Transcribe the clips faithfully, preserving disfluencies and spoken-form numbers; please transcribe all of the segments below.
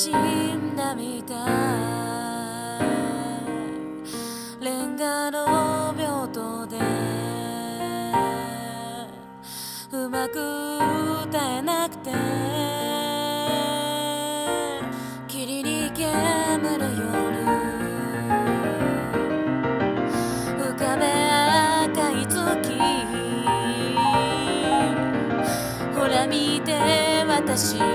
しんだみたいレンガの病棟でうまく歌えなくて霧に煙る夜浮かべ赤い月ほら見て私を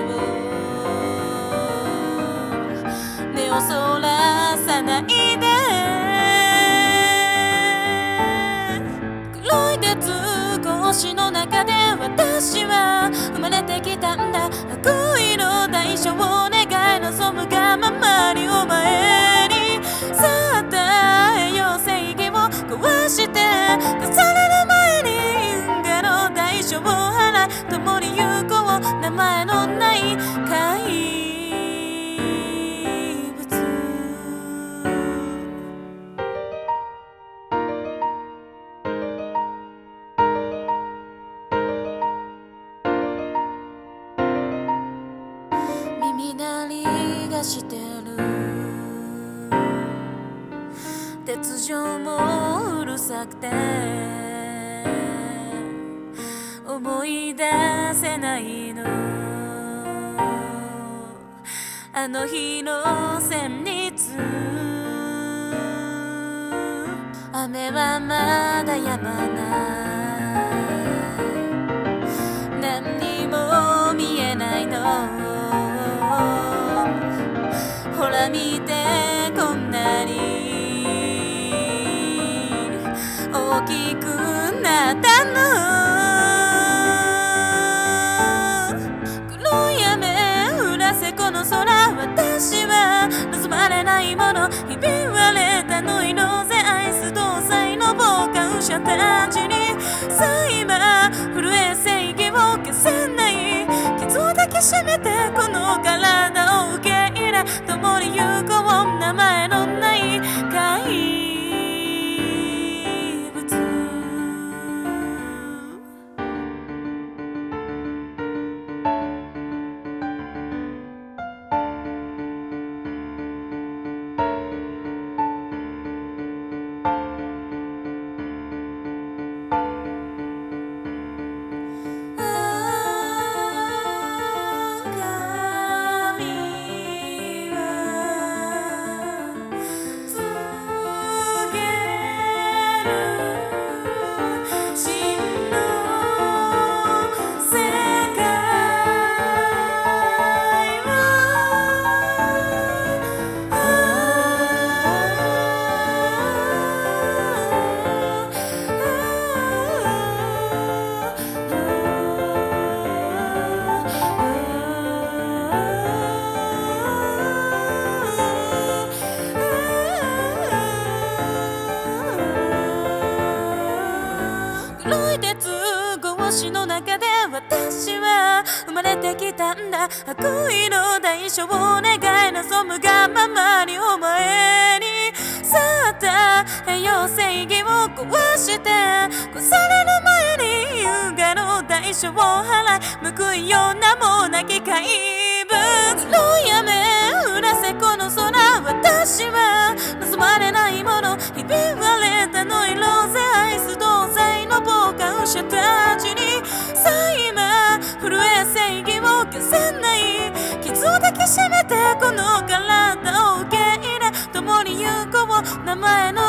目をそらさないで黒い鉄格子の中で私は生まれてきたんだ悪意の代償を願い望むがままにお前に去った栄養正義を壊して重ねる前に因果の代償を払い共に行こう名前のない怪物耳鳴りがしてる鉄条もうるさくて思い出せないのあの日の旋律雨はまだ止まない何にも見えないのほら見てこんなに大きくなったの黒い雨降らせこの空私は望まれないものひび割れたノイローゼアイス搭載の傍観者たちにさあ今震え正義を消せない傷を抱きしめてこの体を受け入れ共に行こう名前のない怪星の中で私は生まれてきたんだ悪意の代償を願い望むがままにお前に去った栄養正義を壊して越される前に優雅の代償を払い報いよう名もなき怪物黒い雨降らせこの空私は望まれないものひび割れたノイローゼアイス搭載の傍観者たちにさあ今震え正義を消せない傷を抱きしめてこの体を受け入れ共に行こう名前の